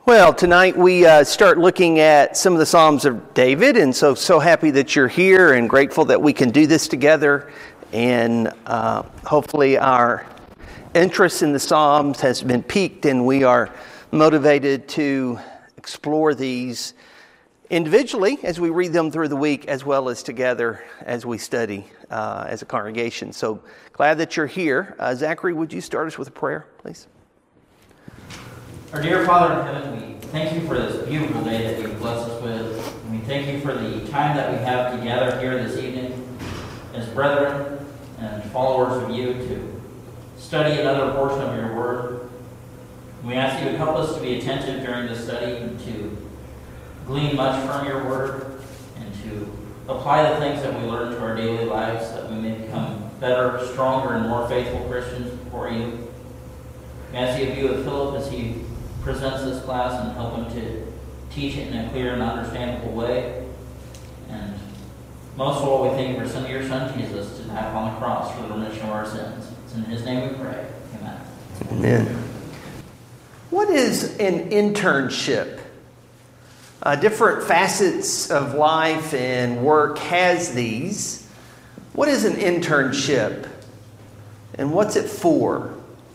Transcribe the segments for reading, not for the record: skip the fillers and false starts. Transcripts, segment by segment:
Well, tonight we start looking at some of the Psalms of David, and so happy that you're here and grateful that we can do this together. And hopefully our interest in the Psalms has been piqued, and we are motivated to explore these individually as we read them through the week, as well as together as we study as a congregation. So glad that you're here. Zachary, would you start us with a prayer, please? Our dear Father in heaven, we thank you for this beautiful day that you've blessed us with. And we thank you for the time that we have together here this evening as brethren and followers of you to study another portion of your word. We ask you to help us to be attentive during this study and to glean much from your word and to apply the things that we learn to our daily lives, that we may become better, stronger, and more faithful Christians before you. We ask you to be with Philip as he presents this class and help him to teach it in a clear and understandable way. And most of all, we thank you for sending your Son Jesus to die upon the cross for the remission of our sins. It's in his name we pray. Amen. Amen. What is an internship? Different facets of life and work has these. What is an internship? And what's it for?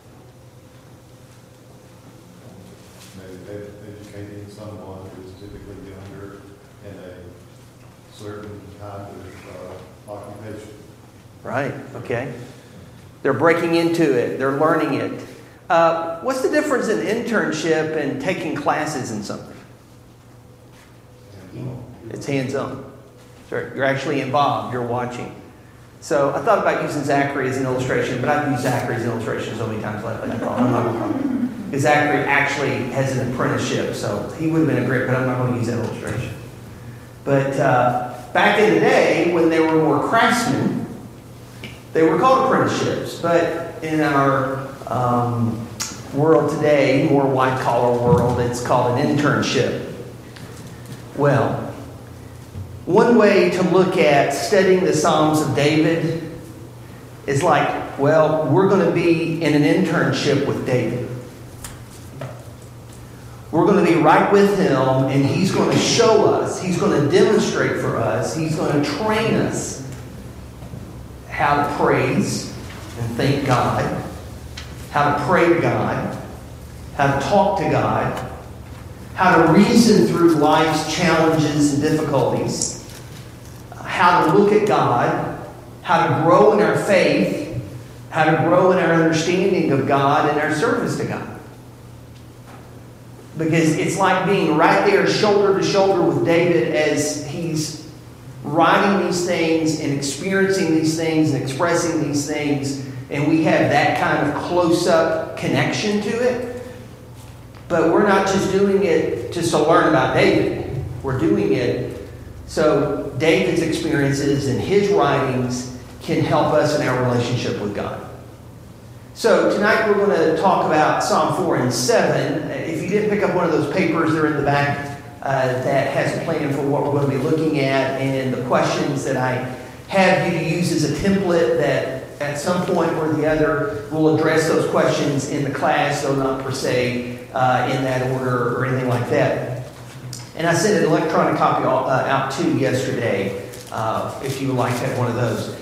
Educating someone who's typically younger in a certain kind of occupation. Right, okay. They're breaking into it. They're learning it. What's the difference in internship and taking classes in something? It's hands-on. Sorry, you're actually involved. You're watching. So I thought about using Zachary as an illustration, but I've used Zachary as an illustration so many times lately. I'm not going to. Because Zachary actually has an apprenticeship, so he would have been a great, but I'm not going to use that illustration. But back in the day, when there were more craftsmen, they were called apprenticeships. But in our world today, more white-collar world, it's called an internship. Well, one way to look at studying the Psalms of David is like, well, we're going to be in an internship with David. We're going to be right with him, and he's going to show us, he's going to demonstrate for us, he's going to train us how to praise and thank God, how to pray to God, how to talk to God, how to reason through life's challenges and difficulties, how to look at God, how to grow in our faith, how to grow in our understanding of God and our service to God. Because it's like being right there shoulder to shoulder with David as he's writing these things and experiencing these things and expressing these things. And we have that kind of close-up connection to it. But we're not just doing it just to learn about David. We're doing it so David's experiences and his writings can help us in our relationship with God. So tonight we're going to talk about Psalm 4 and 7. If you didn't pick up one of those papers, they're in the back that has a plan for what we're going to be looking at and the questions that I have you to use as a template that at some point or the other we'll address those questions in the class, though not per se in that order or anything like that. And I sent an electronic copy out to you yesterday if you would like to have one of those.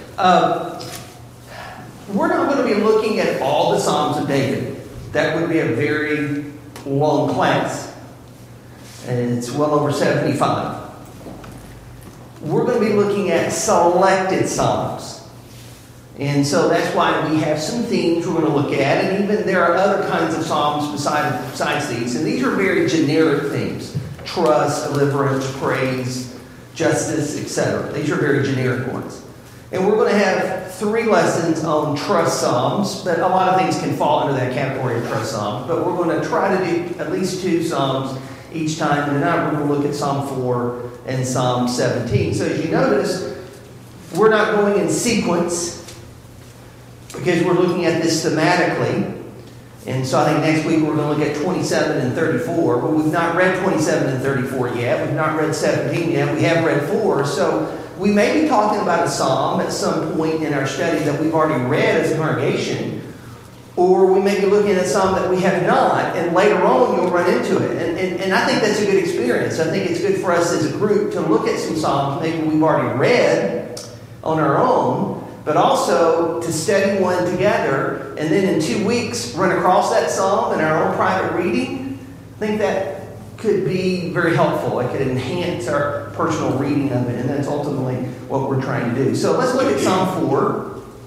We're not going to be looking at all the Psalms of David. That would be a very long class. And it's well over 75. We're going to be looking at selected Psalms. And so that's why we have some themes we're going to look at. And even there are other kinds of Psalms besides these. And these are very generic themes. Trust, deliverance, praise, justice, etc. These are very generic ones. And we're going to have 3 lessons on trust Psalms, but a lot of things can fall under that category of trust Psalms. But we're going to try to do at least 2 Psalms each time. And tonight we're going to look at Psalm 4 and Psalm 17. So as you notice, we're not going in sequence because we're looking at this thematically. And so I think next week we're going to look at 27 and 34. But we've not read 27 and 34 yet. We've not read 17 yet. We have read 4. So we may be talking about a psalm at some point in our study that we've already read as a congregation. Or we may be looking at some that we have not, and later on you'll run into it. And I think that's a good experience. I think it's good for us as a group to look at some Psalms maybe we've already read on our own, but also to study one together, and then in 2 weeks run across that Psalm in our own private reading. I think that could be very helpful. It could enhance our personal reading of it, and that's ultimately what we're trying to do. So let's look at Psalm 4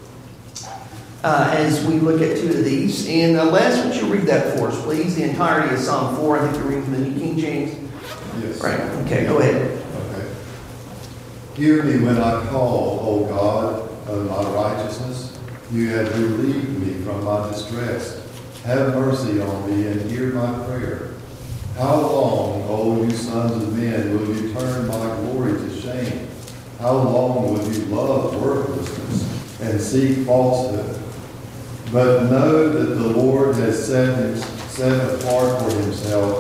as we look at 2 of these. And Les, would you read that for us, please? The entirety of Psalm 4. I think you're reading from the New King James. Yes. Right. Okay, go ahead. Okay. Hear me when I call, O God of my righteousness. You have relieved me from my distress. Have mercy on me and hear my prayer. How long, O you sons of men, will you turn my glory to shame? How long will you love worthlessness and seek falsehood? But know that the Lord has set apart for himself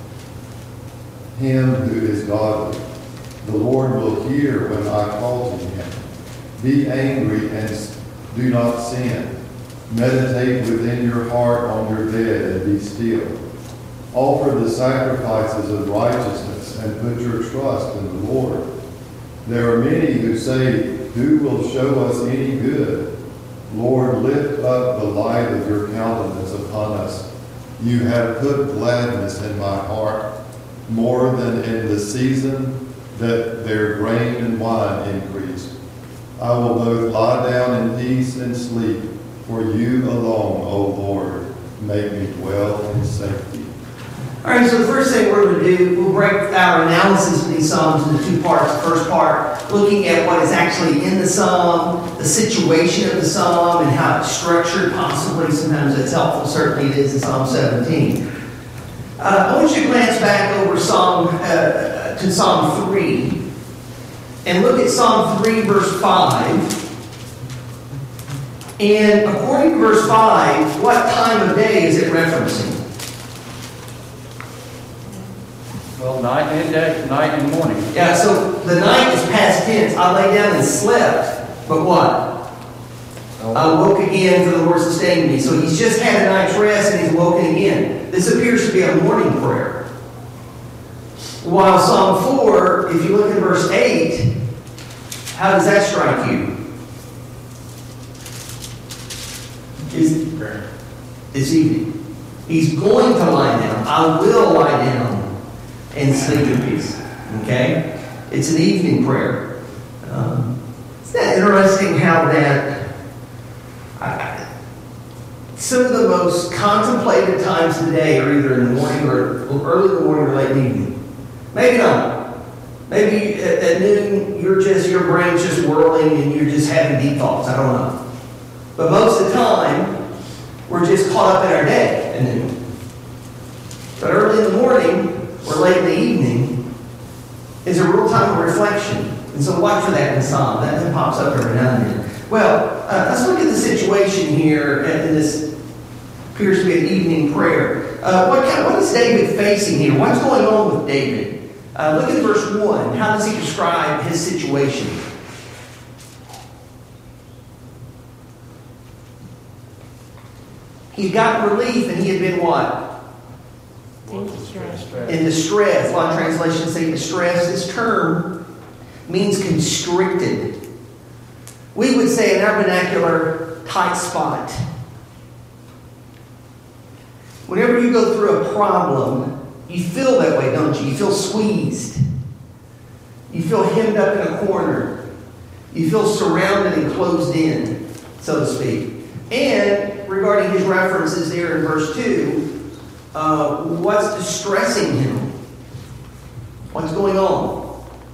him who is godly. The Lord will hear when I call to him. Be angry and do not sin. Meditate within your heart on your bed and be still. Offer the sacrifices of righteousness and put your trust in the Lord. There are many who say, who will show us any good? Lord, lift up the light of your countenance upon us. You have put gladness in my heart, more than in the season that their grain and wine increased. I will both lie down in peace and sleep, for you alone, O Lord, make me dwell in safety. All right, so the first thing we're going to do, we'll break our analysis of these Psalms into 2 parts. The first part, looking at what is actually in the Psalm, the situation of the Psalm, and how it's structured, possibly. Sometimes it's helpful. Certainly it is in Psalm 17. I want you to glance back over to Psalm 3 and look at Psalm 3, verse 5. And according to verse 5, what time of day is it referencing? Well, night and day, night and morning. Yeah, so the night is past tense. I lay down and slept, but what? I woke again, for the Lord sustained me. So he's just had a night's rest and he's woken again. This appears to be a morning prayer. While Psalm 4, if you look at verse 8, how does that strike you? It's evening. He's going to lie down. I will lie down and sleep in peace. Okay? It's an evening prayer. Isn't that interesting how that some of the most contemplated times of the day are either in the morning or early in the morning or late in the evening. Maybe not. Maybe at noon your brain's just whirling and you're just having deep thoughts. I don't know. But most of the time, we're just caught up in our day at noon. But early in the morning or late in the evening is a real time of reflection. And so watch for that in the Psalm. That pops up every now and then. Well, let's look at the situation here, and this appears to be an evening prayer. What is David facing here? What's going on with David? Look at verse 1. How does he describe his situation? He got relief, and he had been what? In distress. In distress. A lot of translations say distress. This term means constricted. We would say in our vernacular, tight spot. Whenever you go through a problem, you feel that way, don't you? You feel squeezed. You feel hemmed up in a corner. You feel surrounded and closed in, so to speak. And regarding his references there in verse 2, what's distressing him? What's going on?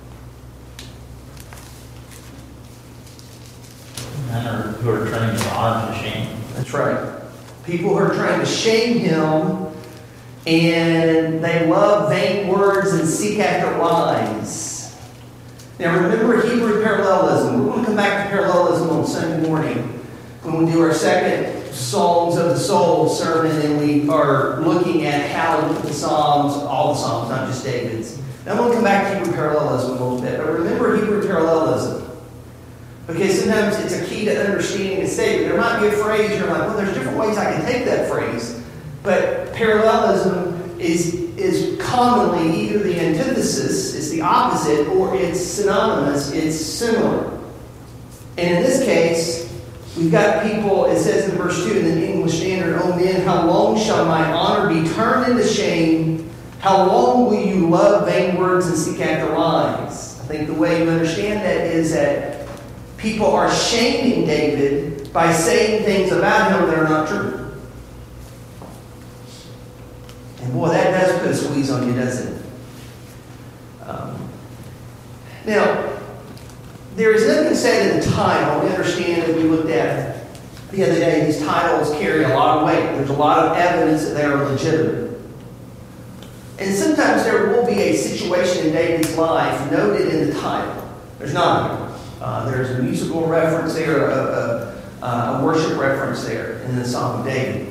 Men who are turning his honor to shame. That's right. People who are trying to shame him, and they love vain words and seek after lies. Now remember Hebrew parallelism. We're going to come back to parallelism on Sunday morning when we do our second Psalms of the Soul sermon, and we are looking at how to look at the Psalms, all the Psalms, not just David's. Now I'm going to come back to Hebrew parallelism a little bit, but remember Hebrew parallelism. Because sometimes it's a key to understanding a statement. There might be a phrase, you're like, well, there's different ways I can take that phrase. But parallelism is commonly either the antithesis, it's the opposite, or it's synonymous, it's similar. And in this case, we've got people, it says in verse 2 in the English Standard, "O men, how long shall my honor be turned into shame? How long will you love vain words and seek after lies?" I think the way you understand that is that people are shaming David by saying things about him that are not true. And boy, that does put a squeeze on you, doesn't it? Now, there is nothing said in the title. We understand, as we looked at the other day, these titles carry a lot of weight. There's a lot of evidence that they are legitimate. And sometimes there will be a situation in David's life noted in the title. There's not here. There's a musical reference there, a worship reference there in the Psalm of David.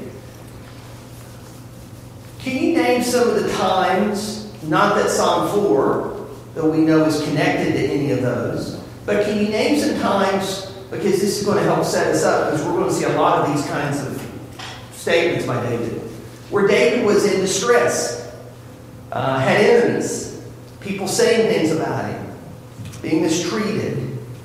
Can you name some of the times, not that Psalm 4, though we know is connected to any of those, but can you name some times, because this is going to help set us up, because we're going to see a lot of these kinds of statements by David, where David was in distress, had enemies, people saying things about him, being mistreated.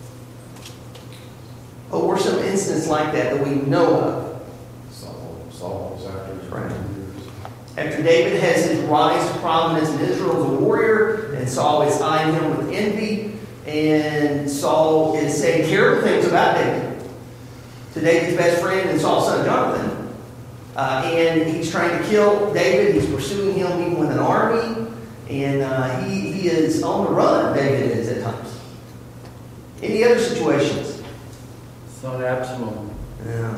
What were some instances like that we know of? Saul was after his Right. years. After David has his rise to prominence in Israel as a warrior, and Saul is eyeing him with envy, and Saul is saying terrible things about David to David's best friend and Saul's son Jonathan. And he's trying to kill David. He's pursuing him even with an army. And he is on the run, David is at times. Any other situations? Son Absalom. Yeah.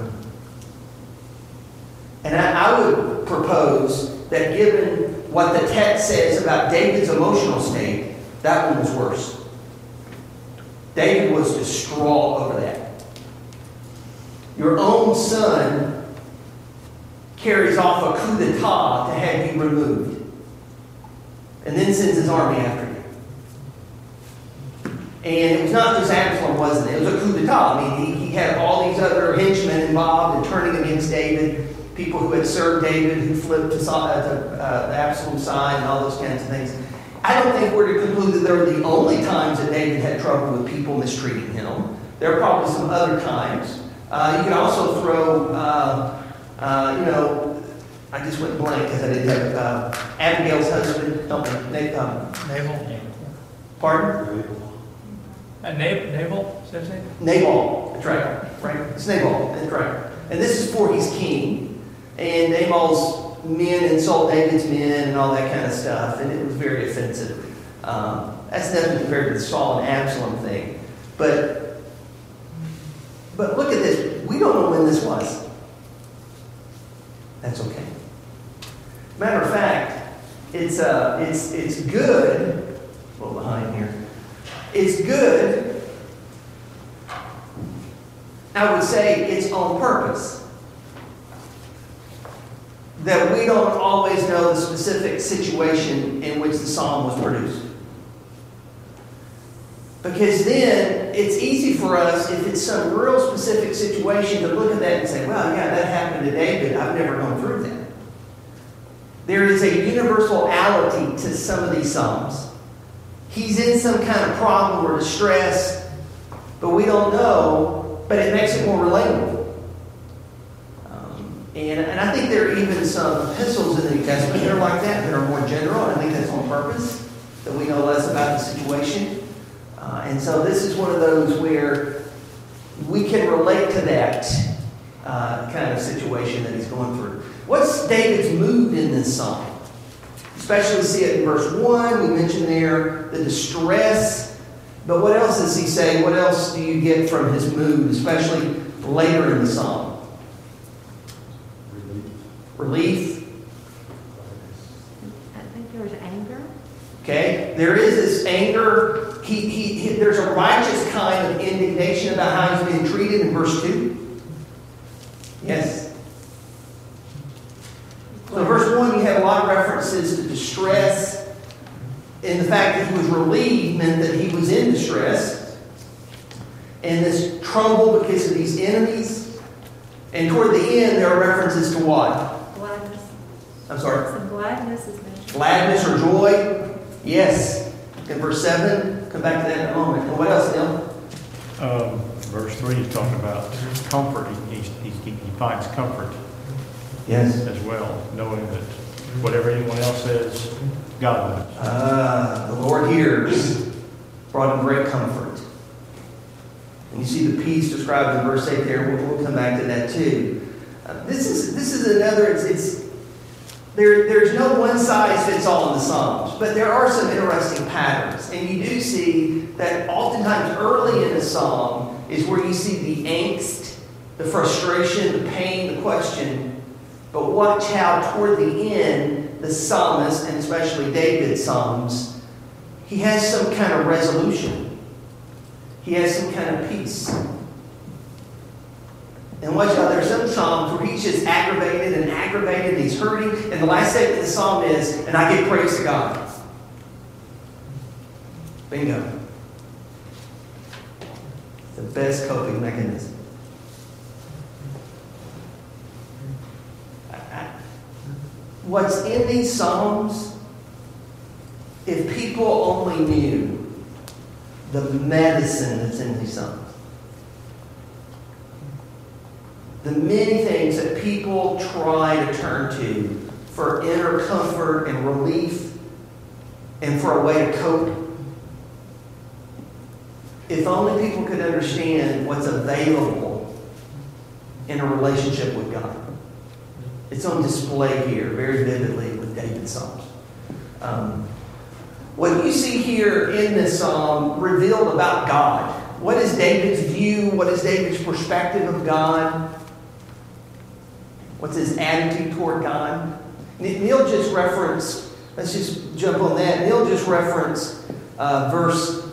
And I would propose that given what the text says about David's emotional state, that one was worse. David was distraught over that. Your own son carries off a coup d'etat to have you removed, and then sends his army after you. And it was not just Absalom, wasn't it? It was a coup d'etat. I mean, he had all these other henchmen involved in turning against David, people who had served David, who flipped to Absalom's side, and all those kinds of things. I don't think we're to conclude that they were the only times that David had trouble with people mistreating him. There are probably some other times. You can also throw, I just went blank because I didn't have Abigail's husband. Help me. Nabal. Pardon? Nabal, is that his name? Nabal. That's right. It's Nabal. That's right. And this is before he's king. And Nabal's men insult David's men and all that kind of stuff. And it was very offensive. That's nothing compared to the Saul and Absalom thing. But look at this. We don't know when this was. That's okay. Matter of fact, it's good. A little behind here. It's good. I would say it's on purpose. That we don't always know the specific situation in which the psalm was produced. Because then it's easy for us, if it's some real specific situation, to look at that and say, well, yeah, that happened to David. I've never gone through that. There is a universality to some of these psalms. He's in some kind of problem or distress, but we don't know, but it makes it more relatable. And I think there are even some epistles in the New Testament that are like that are more general. And I think that's on purpose, that we know less about the situation. And so this is one of those where we can relate to that kind of situation that he's going through. What's David's mood in this psalm? Especially see it in verse 1. We mentioned there the distress. But what else does he say? What else do you get from his mood, especially later in the psalm? Relief. I think there was anger. Okay, there is this anger. There's a righteous kind of indignation about how he's being treated in verse 2. Yes. So in verse 1, you have a lot of references to distress. And the fact that he was relieved meant that he was in distress. and this trouble because of these enemies. And toward the end, there are references to what? Gladness. I'm sorry? Some gladness is mentioned. Gladness or joy? Yes. In verse 7, come back to that in a moment. And what else, Neil? Verse 3 is talking about comfort. He finds comfort Yes. as well, knowing that whatever anyone else says, God knows. The Lord hears, brought him great comfort. And you see the peace described in verse 8 there. We'll come back to that too. This is another, there's no one size fits all in the Psalms, but there are some interesting patterns. And you do see that oftentimes early in the Psalm is where you see the angst, the frustration, the pain, the question. But watch how toward the end, the psalmist, and especially David's Psalms, he has some kind of resolution. He has some kind of peace. And watch how there are some Psalms where he's just aggravated, and he's hurting, and the last statement of the Psalm is, and I give praise to God. Bingo. The best coping mechanism. What's in these Psalms, if people only knew the medicine that's in these Psalms, the many things that people try to turn to for inner comfort and relief and for a way to cope, if only people could understand what's available in a relationship with God. It's on display here very vividly with David's Psalms. What you see here in this psalm revealed about God. What is David's view? What is David's perspective of God? What's his attitude toward God? Neil just referenced, let's just jump on that. Neil just referenced verse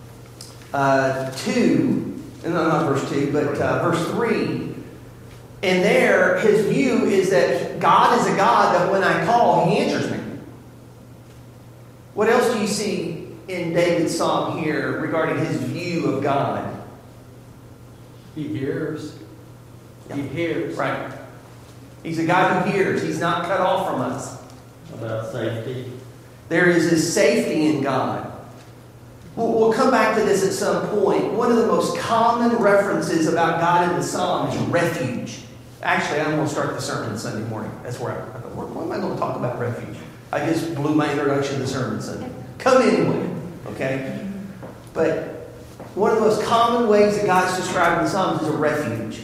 2, no, not verse 2, but verse 3. And there, his view is that God is a God that when I call, he answers me. What else do you see in David's psalm here regarding his view of God? He hears. Yeah. He hears. Right. He's a God who hears. He's not cut off from us. About safety. There is this safety in God. We'll come back to this at some point. One of the most common references about God in the psalm is refuge. Actually, I'm going to start the sermon Sunday morning. That's where what am I going to talk about refuge? I just blew my introduction to the sermon Sunday. Come anyway, okay? But one of the most common ways that God's described in the Psalms is a refuge.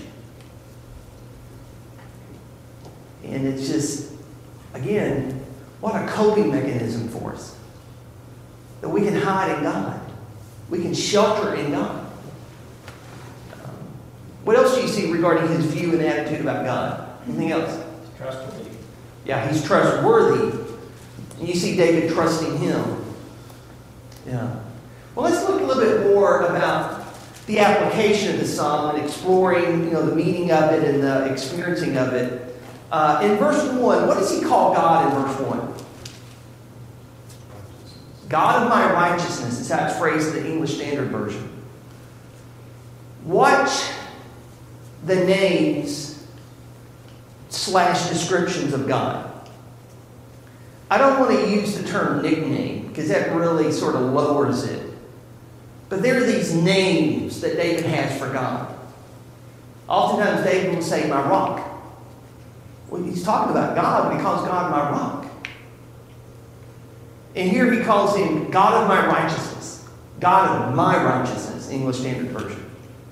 And it's just, again, what a coping mechanism for us. That we can hide in God. We can shelter in God. What else do you see regarding his view and attitude about God? Anything else? Trustworthy. Yeah, he's trustworthy. And you see David trusting him. Yeah. Well, let's look a little bit more about the application of the psalm and exploring, the meaning of it and the experiencing of it. In verse 1, what does he call God in verse 1? God of my righteousness is how it's phrased in the English Standard Version. Watch the names / descriptions of God. I don't want to use the term nickname because that really sort of lowers it. But there are these names that David has for God. Oftentimes David will say, my rock. Well, he's talking about God when he calls God my rock. And here he calls him God of my righteousness. God of my righteousness, English Standard Version.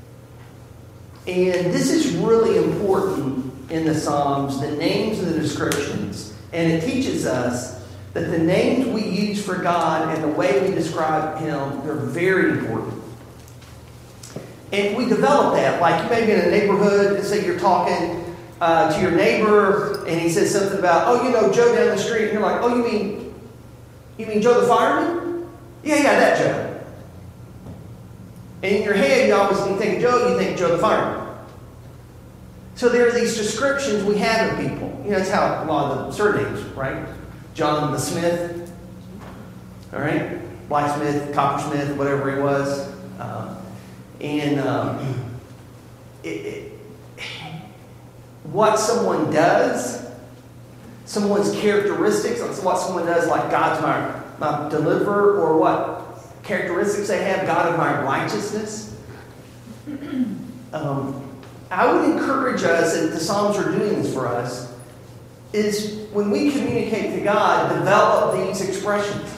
And this is really important in the Psalms, the names and the descriptions. And it teaches us that the names we use for God and the way we describe him, they're very important. And we develop that. Like you may be in a neighborhood and say you're talking to your neighbor and he says something about, Joe down the street. And you're like, you mean Joe the fireman? Yeah, that Joe. And in your head, when you think of Joe, you think Joe the fireman. So there are these descriptions we have of people. That's how a lot of the surnames, right? John the Smith, all right? Blacksmith, coppersmith, whatever he was. in what someone does, someone's characteristics, what someone does, like God's my deliverer, or what characteristics they have, God of my righteousness. I would encourage us, and the Psalms are doing this for us, is when we communicate to God, develop these expressions.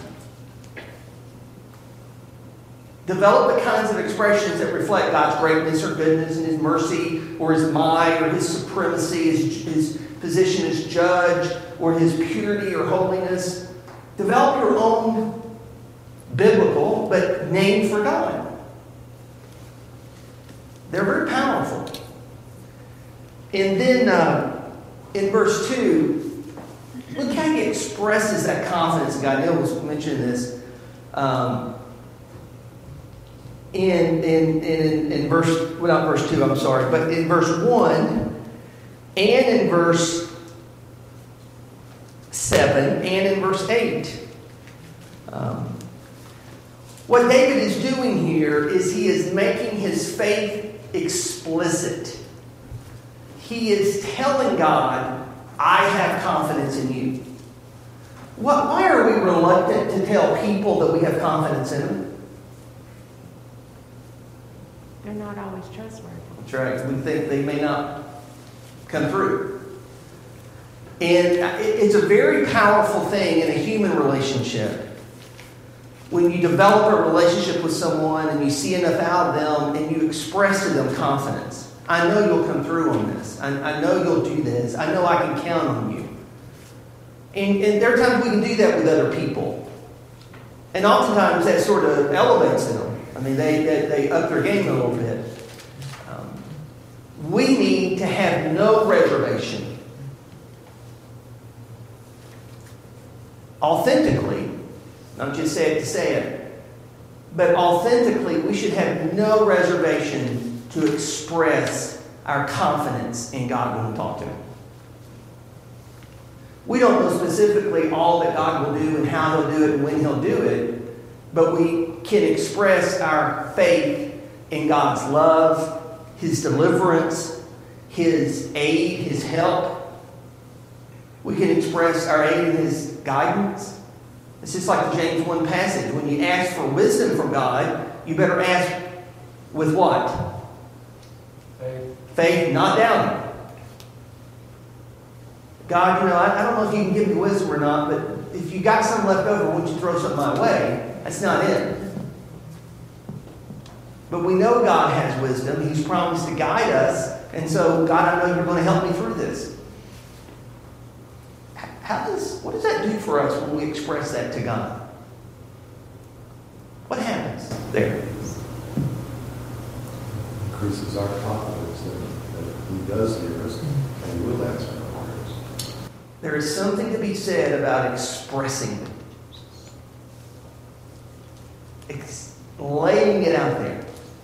Develop the kinds of expressions that reflect God's greatness or goodness and His mercy or His might or His supremacy, His position as judge or His purity or holiness. Develop your own biblical but name for God. They're very powerful. And then in verse 2, look how He expresses that confidence in God. Neil was mentioning this. In verse, well, not verse 2, I'm sorry, but in verse 1 and in verse 7 and in verse 8. What David is doing here is he is making his faith explicit. He is telling God, I have confidence in you. Why are we reluctant to tell people that we have confidence in them? They're not always trustworthy. That's right. We think they may not come through. And it's a very powerful thing in a human relationship. When you develop a relationship with someone and you see enough out of them and you express to them confidence. I know you'll come through on this. I know you'll do this. I know I can count on you. And there are times we can do that with other people. And oftentimes that sort of elevates them. I mean, they up their game a little bit. We need to have no reservation. Authentically, not just say it to say it, but authentically, we should have no reservation to express our confidence in God when we talk to Him. We don't know specifically all that God will do and how He'll do it and when He'll do it, but we can express our faith in God's love, His deliverance, His aid, His help. We can express our aid in His guidance. It's just like the James 1 passage. When you ask for wisdom from God, you better ask with what? Faith, not doubting. God, I don't know if you can give me wisdom or not, but if you got something left over, won't you throw something my way? That's not it. But we know God has wisdom. He's promised to guide us. And so, God, I know you're going to help me through this. What does that do for us when we express that to God? What happens there? Increases our confidence that He does hear us and will answer our prayers. There is something to be said about expressing it. Laying it out there.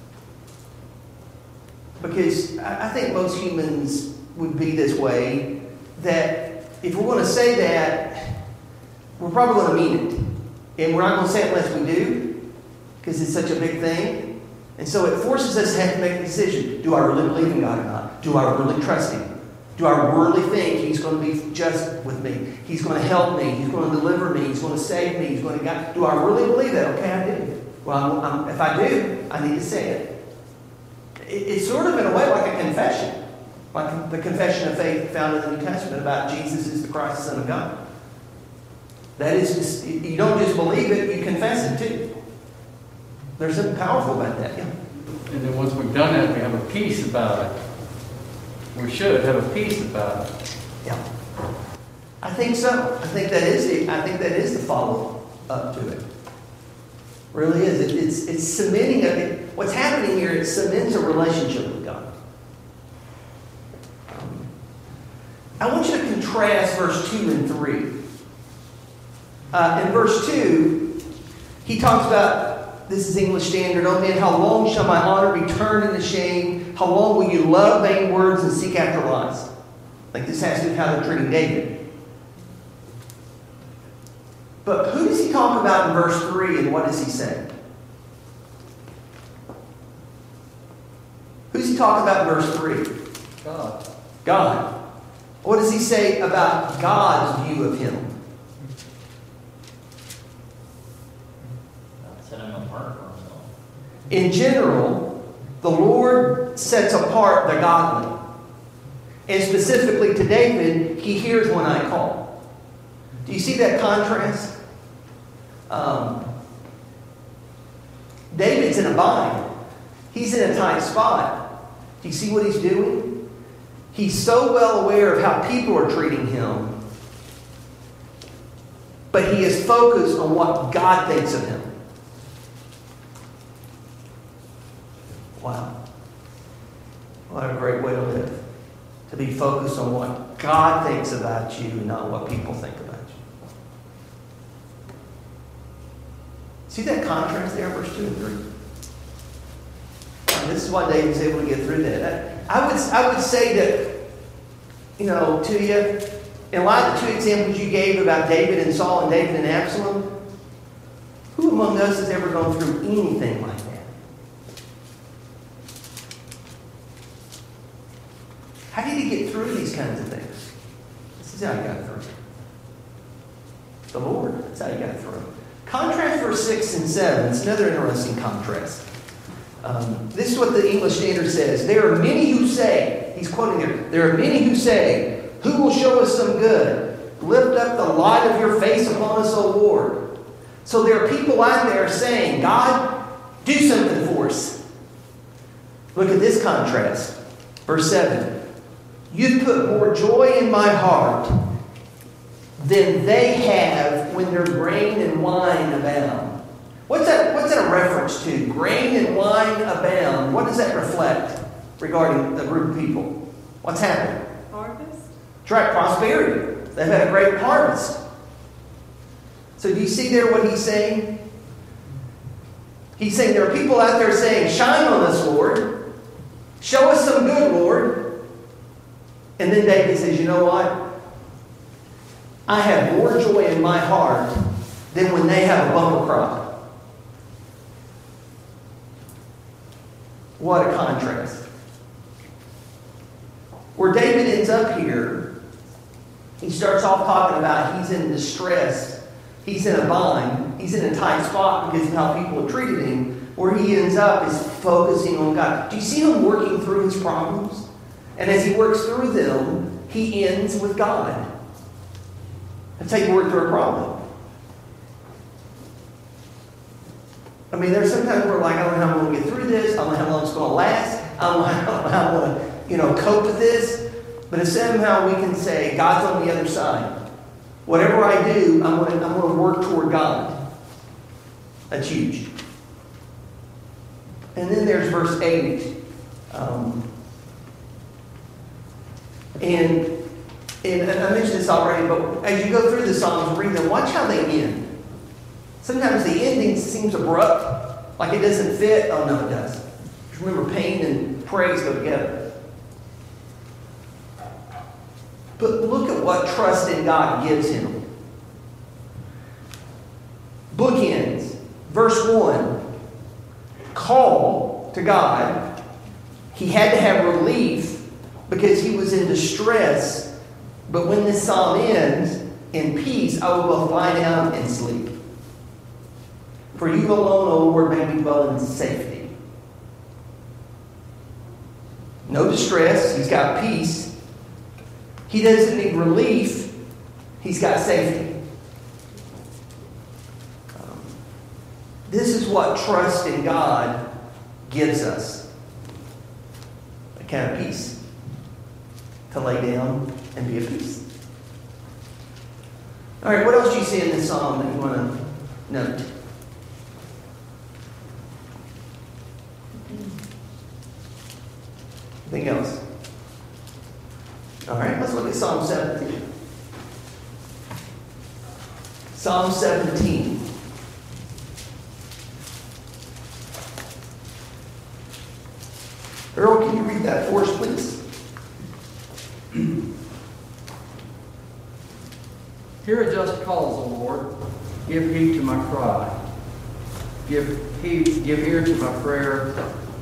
Because I think most humans would be this way, that if we're going to say that, we're probably going to mean it. And we're not going to say it unless we do, because it's such a big thing. And so it forces us to have to make a decision. Do I really believe in God or not? Do I really trust Him? Do I really think He's going to be just with me? He's going to help me. He's going to deliver me. He's going to save me. He's going to guide. Do I really believe that? Okay, I do. Well, if I do, I need to say it. It's sort of in a way like a confession. Like the confession of faith found in the New Testament about Jesus is the Christ, the Son of God. That is just, you don't just believe it, you confess it too. There's something powerful about that, yeah. And then once we've done that, we have a peace about it. We should have a peace about it. Yeah. I think so. I think that is the follow up to it. Really is. It's cementing it. What's happening here, it cements a relationship with God. I want you to contrast verse 2 and 3. In verse 2, he talks about, this is English Standard, "Oh man, how long shall my honor be turned into shame? How long will you love vain words and seek after lies?" Like this has to do with how they're treating David. But who does he talk about in verse 3 and what does he say? he talk about in verse 3? God. God. What does he say about God's view of him? God set him apart for himself. In general, the Lord sets apart the godly. And specifically to David, he hears when I call. Do you see that contrast? David's in a bind. He's in a tight spot. Do you see what he's doing? He's so well aware of how people are treating him, but he is focused on what God thinks of him. Wow. What a great way to live. To be focused on what God thinks about you and not what people think about you. See that contrast there, verse 2 and 3? And this is why David's able to get through that. I would say that, to you, in light of the 2 examples you gave about David and Saul and David and Absalom, who among us has ever gone through anything like that? How did he get through these kinds of things? This is how he got through. The Lord. That's how he got through. Contrast verse 6 and 7. It's another interesting contrast. This is what the English Standard says. There are many who say, he's quoting there are many who say, who will show us some good? Lift up the light of your face upon us, O Lord. So there are people out there saying, God, do something for us. Look at this contrast. Verse 7. You've put more joy in my heart than they have when their grain and wine abound. What's that a reference to? Grain and wine abound. What does that reflect regarding the group of people? What's happened? Harvest? That's right, prosperity. They've had a great harvest. So do you see there what he's saying? He's saying there are people out there saying, shine on us, Lord. Show us some good, Lord. And then David says, you know what? I have more joy in my heart than when they have a bumper crop. What a contrast. Where David ends up here, he starts off talking about he's in distress, he's in a bind, he's in a tight spot because of how people have treated him. Where he ends up is focusing on God. Do you see him working through his problems? And as he works through them, he ends with God. That's how you work through a problem. I mean, there's sometimes we're like, I don't know how I'm going to get through this. I don't know how long it's going to last. I don't know how I'm going to, cope with this. But if somehow we can say, God's on the other side. Whatever I do, I'm going to work toward God. That's huge. And then there's verse 8. And I mentioned this already, but as you go through the Psalms, read them, watch how they end. Sometimes the ending seems abrupt, like it doesn't fit. Oh, no, it does. Just remember, pain and praise go together. But look at what trust in God gives him. Bookends. Verse 1. Call to God. He had to have relief because he was in distress. But when this psalm ends, in peace I will both lie down and sleep. For you alone, O Lord, make me dwell in safety. No distress. He's got peace. He doesn't need relief. He's got safety. This is what trust in God gives us. A kind of peace. To lay down and be at peace. All right, what else do you see in this psalm that you want to note? Anything else? All right, let's look at Psalm 17. Psalm 17. Earl, can you read that for us, please? Hear a just cause, O Lord. Give heed to my cry. Give ear to my prayer.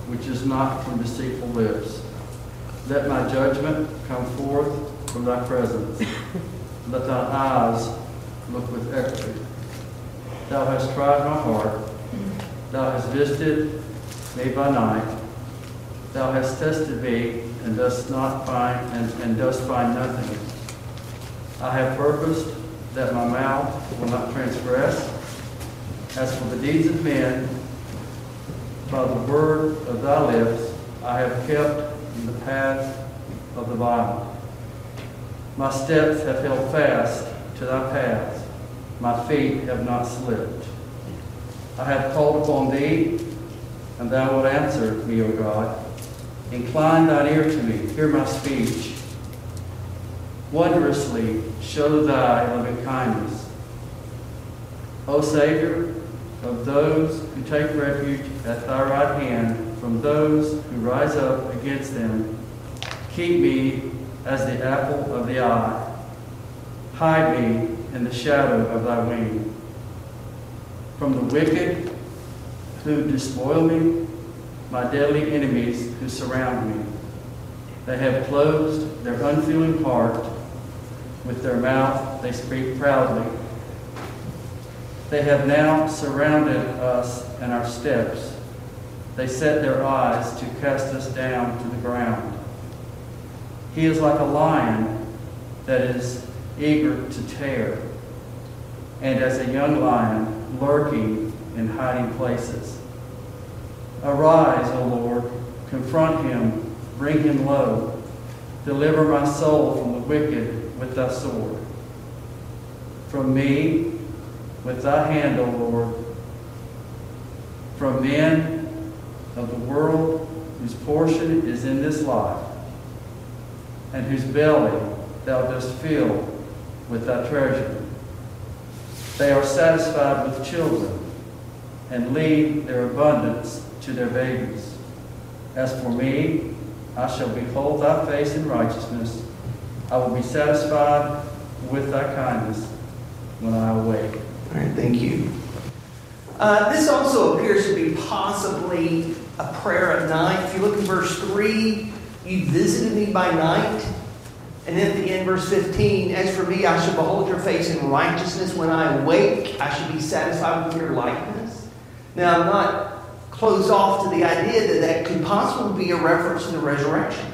which is not from deceitful lips. Let my judgment come forth from thy presence. Let thine eyes look with equity. Thou hast tried my heart. Thou hast visited me by night. Thou hast tested me and dost find nothing. I have purposed that my mouth will not transgress. As for the deeds of men, by the word of thy lips, I have kept in the path of the violent. My steps have held fast to thy paths. My feet have not slipped. I have called upon thee, and thou wilt answer me, O God. Incline thine ear to me, hear my speech. Wondrously show thy loving kindness. O Savior, of those who take refuge at thy right hand, from those who rise up against them, keep me as the apple of the eye. Hide me in the shadow of thy wing. From the wicked who despoil me, my deadly enemies who surround me. They have closed their unfeeling heart. With their mouth they speak proudly. They have now surrounded us and our steps. They set their eyes to cast us down to the ground. He is like a lion that is eager to tear, and as a young lion lurking in hiding places. Arise, O Lord, confront him, bring him low. Deliver my soul from the wicked with thy sword. From me, with thy hand, O Lord. From men of the world whose portion is in this life, and whose belly thou dost fill with thy treasure. They are satisfied with children, and leave their abundance to their babies. As for me, I shall behold thy face in righteousness. I will be satisfied with thy kindness when I awake. All right, thank you. This also appears to be possibly a prayer at night. If you look in verse 3, you visited me by night. And then at the end, verse 15, as for me, I shall behold your face in righteousness. When I awake, I shall be satisfied with your likeness. Now, I'm not closed off to the idea that that could possibly be a reference to the resurrection.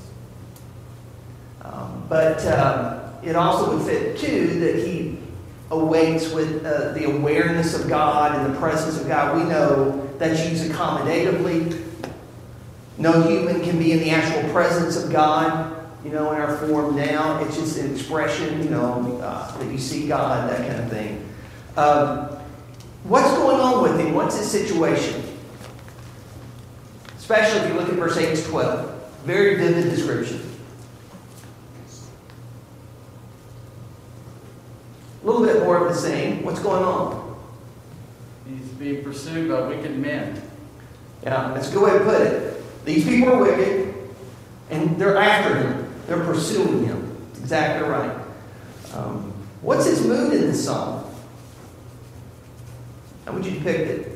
But it also would fit, too, that he awakes with the awareness of God and the presence of God. We know that's used accommodatively. No human can be in the actual presence of God, in our form now. It's just an expression, that you see God, that kind of thing. What's going on with him? What's his situation? Especially if you look at verse 8 to 12. Very vivid description. A little bit more of the same. What's going on? He's being pursued by wicked men. Yeah, that's a good way to put it. These people are wicked, and they're after him. They're pursuing him. Exactly right. What's his mood in this psalm? How would you depict it?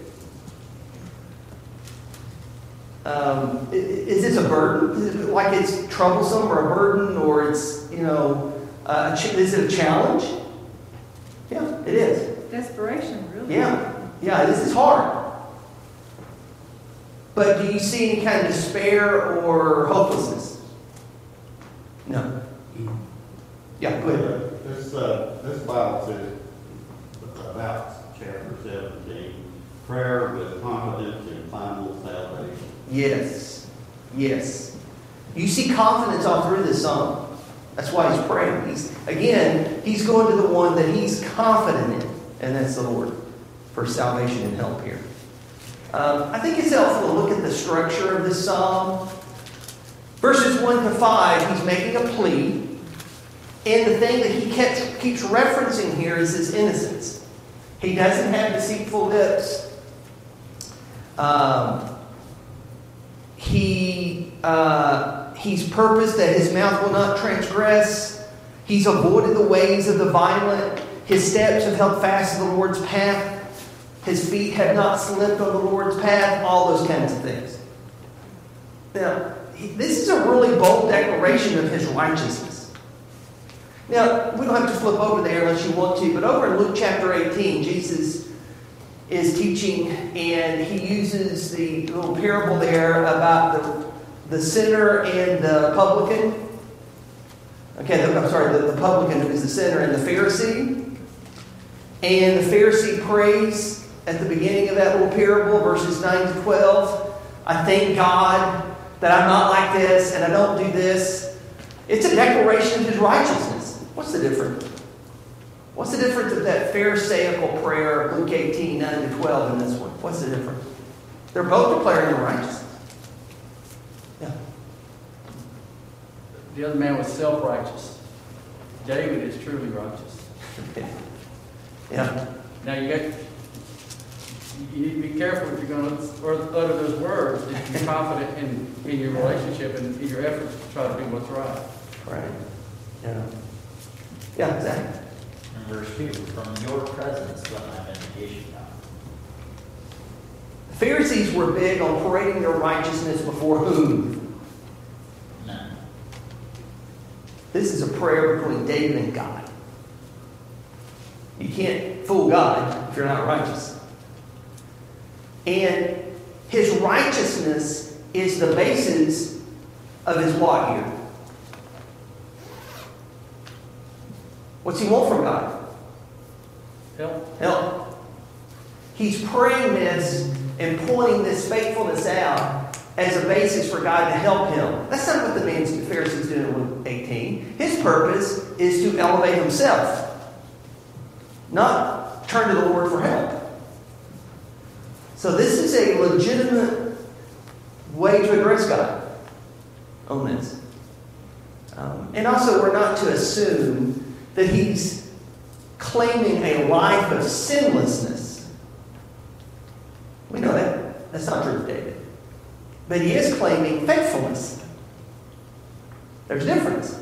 Is this a burden? Is it like it's troublesome or a burden, or it's, is it a challenge? Yeah, it is. Desperation, really. Yeah, this is hard. But do you see any kind of despair or hopelessness? No. Yeah, go ahead. This Bible says about chapter 17, prayer with confidence in final salvation. Yes. You see confidence all through this psalm. That's why he's praying. He's going to the one that he's confident in, and that's the Lord, for salvation and help here. I think it's helpful to look at the structure of this psalm. Verses 1 to 5, he's making a plea. And the thing that he keeps referencing here is his innocence. He doesn't have deceitful lips. He's purposed that his mouth will not transgress. He's avoided the ways of the violent. His steps have held fast to the Lord's path. His feet have not slipped on the Lord's path. All those kinds of things. Now, this is a really bold declaration of his righteousness. Now, we don't have to flip over there unless you want to, but over in Luke chapter 18, Jesus is teaching, and he uses the little parable there about the sinner and the publican. Okay, I'm sorry, the publican who is the sinner and the Pharisee. And the Pharisee prays at the beginning of that little parable, verses 9 to 12. I thank God that I'm not like this and I don't do this. It's a declaration of his righteousness. What's the difference? What's the difference of that Pharisaical prayer, Luke 18, 9 to 12, and this one? What's the difference? They're both declaring their righteousness. Yeah. The other man was self-righteous. David is truly righteous. Yeah. Now you need to be careful if you're going to utter those words, that you're confident in your relationship and in your efforts to try to do what's right. Right. Yeah. Yeah, exactly. And verse 2, from your presence will I have vindication come. The Pharisees were big on parading their righteousness before whom? None. This is a prayer between David and God. You can't fool God if you're not righteous. And his righteousness is the basis of his what here? What's he want from God? Help. Help. He's praying this and pointing this faithfulness out as a basis for God to help him. That's not what the Pharisees do in Luke 18. His purpose is to elevate himself, not turn to the Lord for help. So this is a legitimate way to address God on this. And also, we're not to assume that he's claiming a life of sinlessness. We know that. That's not true of David. But he is claiming faithfulness. There's a difference.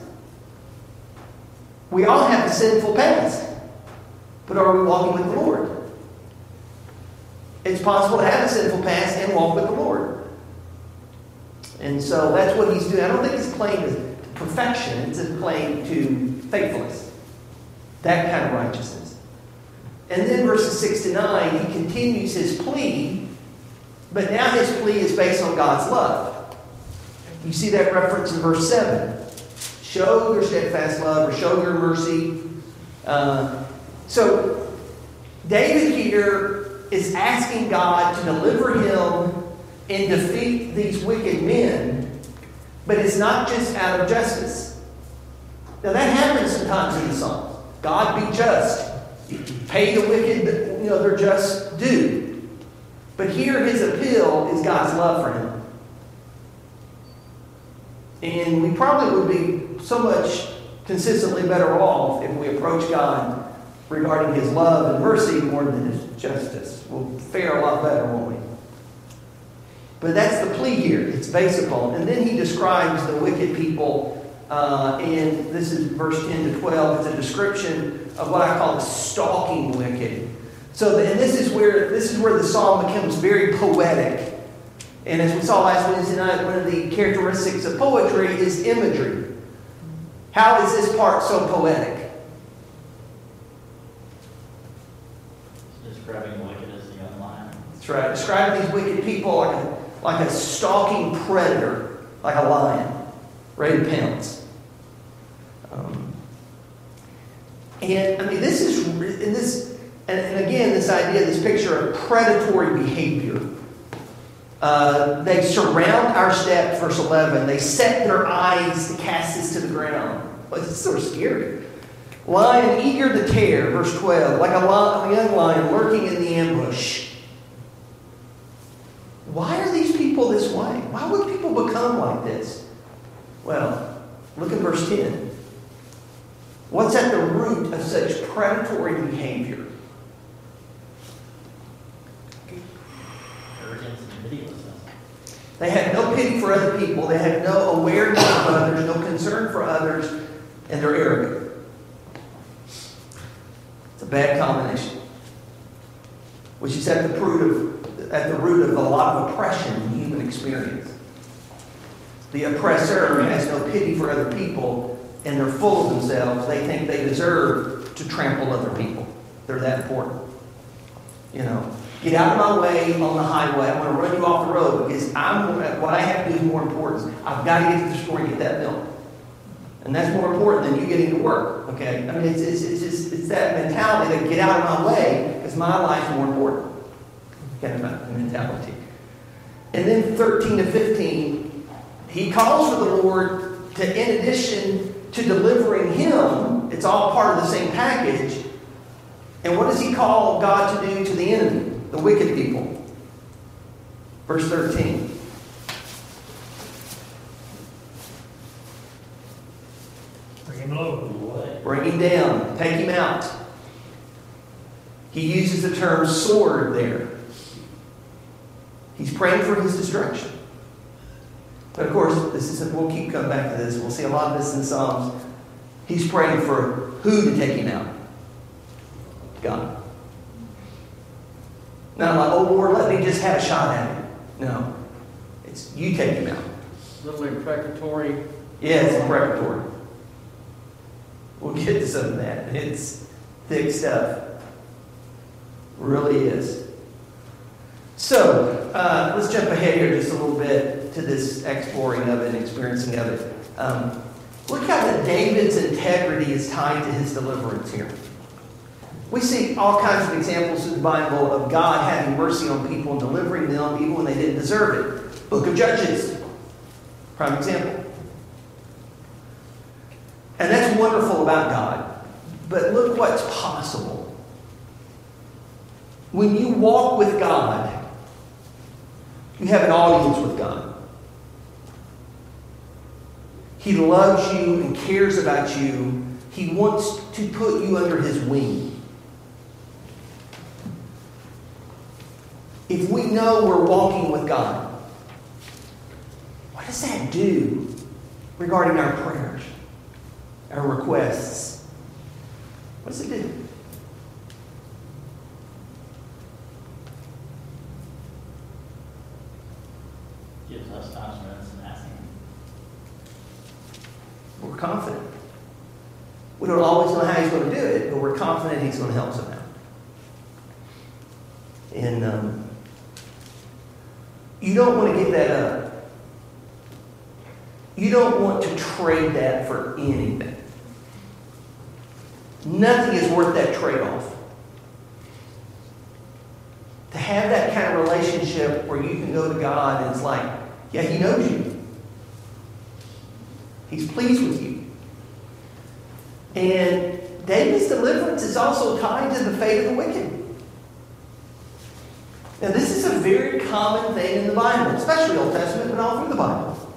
We all have a sinful past. But are we walking with the Lord? It's possible to have a sinful past and walk with the Lord. And so that's what he's doing. I don't think his claim is perfection. It's a claim to faithfulness. That kind of righteousness. And then verses 6 to 9, he continues his plea. But now his plea is based on God's love. You see that reference in verse 7. Show your steadfast love or show your mercy. So David here is asking God to deliver him and defeat these wicked men, but it's not just out of justice. Now that happens sometimes in the Psalms. God be just. Pay the wicked their just due. But here his appeal is God's love for him. And we probably would be so much consistently better off if we approach God regarding his love and mercy more than his justice. We'll fare a lot better, won't we? But that's the plea here. It's based upon. And then he describes the wicked people. And this is verse 10 to 12. It's a description of what I call the stalking wicked. So, and this is where the psalm becomes very poetic. And as we saw last Wednesday night, one of the characteristics of poetry is imagery. How is this part so poetic? Describing the wicked as the young lion. That's right. Describing these wicked people like a stalking predator, like a lion, ready to pounce. And I mean, this is in this, and again, this idea, this picture of predatory behavior. They surround our steps, verse 11. They set their eyes to cast us to the ground. Well, it's sort of scary. Lion eager to tear, verse 12, like a young lion lurking in the ambush. Why are these people this way? Why would people become like this? Well, look at verse 10. What's at the root of such predatory behavior? Arrogance and pitilessness. They have no pity for other people. They have no awareness of others, no concern for others, and they're arrogant. It's a bad combination, which is at the root of a lot of oppression in human experience. The oppressor has no pity for other people, and they're full of themselves. They think they deserve to trample other people. They're that important. You know, get out of my way on the highway. I'm going to run you off the road because what I have to do is more important. I've got to get to the store and get that milk. And that's more important than you getting to work. Okay? I mean, it's that mentality that get out of my way because my life's more important. Kind of mentality. And then 13 to 15, he calls for the Lord to, in addition to delivering him, it's all part of the same package. And what does he call God to do to the enemy, the wicked people? Verse 13. Bring him low. Bring him down. Take him out. He uses the term sword there. He's praying for his destruction. But of course, we'll keep coming back to this. We'll see a lot of this in the Psalms. He's praying for who to take him out? God. Not like, oh Lord, let me just have a shot at him. No. It's you take him out. A little imprecatory. Yeah, it's imprecatory. We'll get to some of that. It's thick stuff. Really is. So, let's jump ahead here just a little bit to this exploring of it and experiencing of it. Look how that David's integrity is tied to his deliverance here. We see all kinds of examples in the Bible of God having mercy on people and delivering them even when they didn't deserve it. Book of Judges, prime example. And that's wonderful about God. But look what's possible. When you walk with God, you have an audience with God. He loves you and cares about you. He wants to put you under his wing. If we know we're walking with God, what does that do regarding our prayers, our requests? What does it do? Gives us confidence in asking. We're confident. We don't always know how he's going to do it, but we're confident he's going to help us out. And you don't want to give that up. You don't want to trade that for anything. Nothing is worth that trade-off. To have that kind of relationship where you can go to God and it's like, yeah, he knows you. He's pleased with you. And David's deliverance is also tied to the fate of the wicked. Now, this is a very common thing in the Bible, especially Old Testament, but all through the Bible.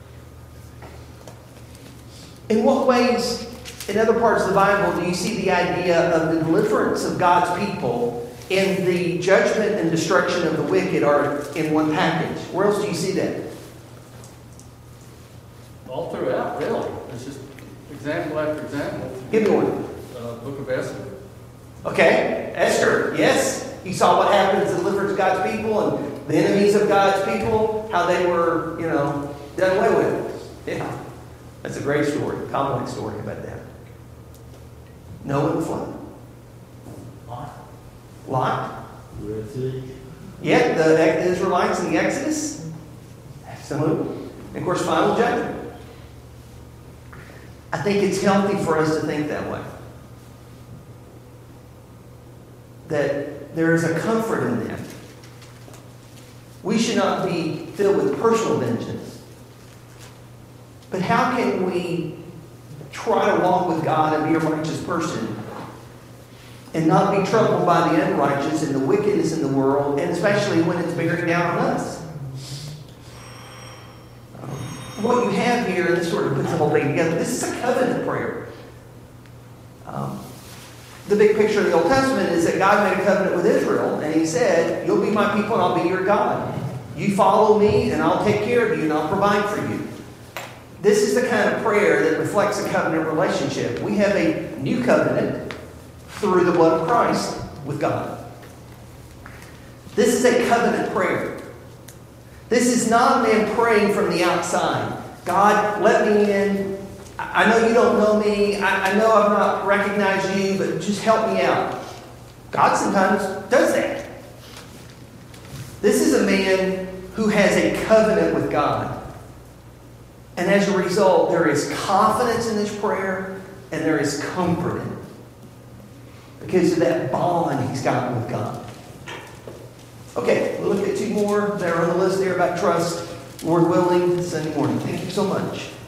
In what ways, in other parts of the Bible, do you see the idea of the deliverance of God's people and the judgment and destruction of the wicked are in one package? Where else do you see that? All throughout, really. It's just example after example. Give me one. Book of Esther. Okay, Esther, yes. You saw what happened to the deliverance of God's people and the enemies of God's people, how they were, done away with. Yeah, that's a great story, complex story about that. Noah and the flood. Lot. Red Sea. Yeah, the Israelites in the Exodus. Absolutely. And of course, final judgment. I think it's healthy for us to think that way. That there is a comfort in that. We should not be filled with personal vengeance. But how can we try to walk with God and be a righteous person and not be troubled by the unrighteous and the wickedness in the world, and especially when it's bearing down on us? What you have here, and this sort of puts the whole thing together, this is a covenant prayer. The big picture of the Old Testament is that God made a covenant with Israel, and he said, you'll be my people and I'll be your God. You follow me and I'll take care of you and I'll provide for you. This is the kind of prayer that reflects a covenant relationship. We have a new covenant through the blood of Christ with God. This is a covenant prayer. This is not a man praying from the outside. God, let me in. I know you don't know me. I know I've not recognized you, but just help me out. God sometimes does that. This is a man who has a covenant with God. And as a result, there is confidence in his prayer and there is comfort in it. Because of that bond he's got with God. Okay, we'll look at two more that are on the list there about trust. Lord willing, Sunday morning. Thank you so much.